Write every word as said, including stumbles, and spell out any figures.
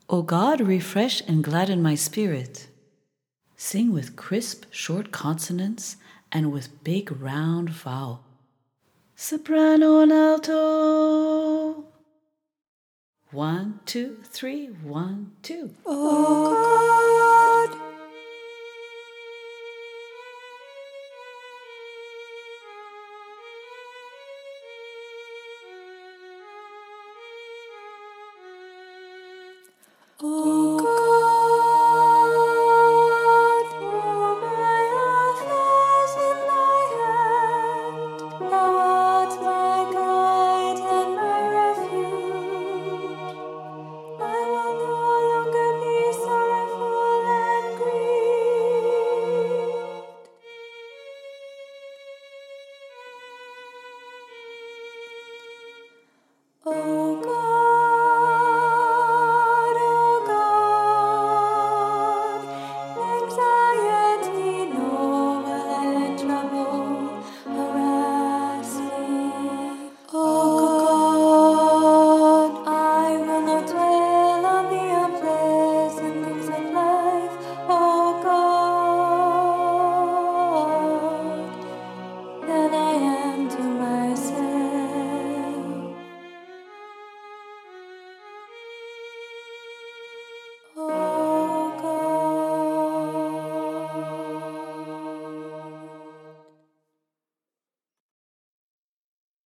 O God, refresh and gladden my spirit. Sing with crisp, short consonants and with big, round vowel. Soprano and alto. One, two, three, one, two. Oh God.